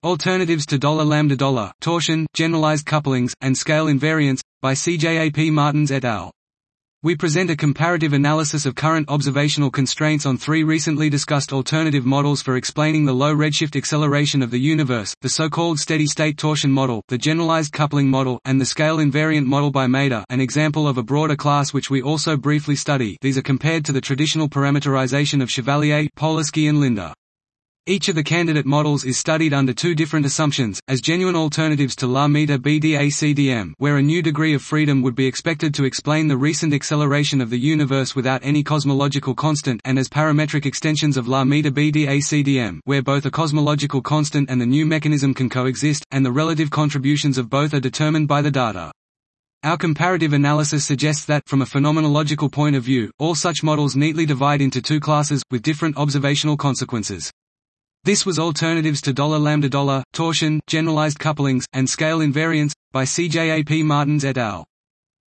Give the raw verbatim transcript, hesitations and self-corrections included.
Alternatives to $lambda torsion, generalized couplings, and scale invariance, by C J A P Martins et al. We present a comparative analysis of current observational constraints on three recently discussed alternative models for explaining the low redshift acceleration of the universe, the so-called steady-state torsion model, the generalized coupling model, and the scale invariant model by Maida, an example of a broader class which we also briefly study. These are compared to the traditional parameterization of Chevalier, Polonsky and Linda. Each of the candidate models is studied under two different assumptions, as genuine alternatives to La Meta B D A C D M, where a new degree of freedom would be expected to explain the recent acceleration of the universe without any cosmological constant, and as parametric extensions of La Meta B D A C D M, where both a cosmological constant and the new mechanism can coexist, and the relative contributions of both are determined by the data. Our comparative analysis suggests that, from a phenomenological point of view, all such models neatly divide into two classes, with different observational consequences. This was Alternatives to $lambda torsion, generalized couplings, and scale invariance, by C J A P Martins et al.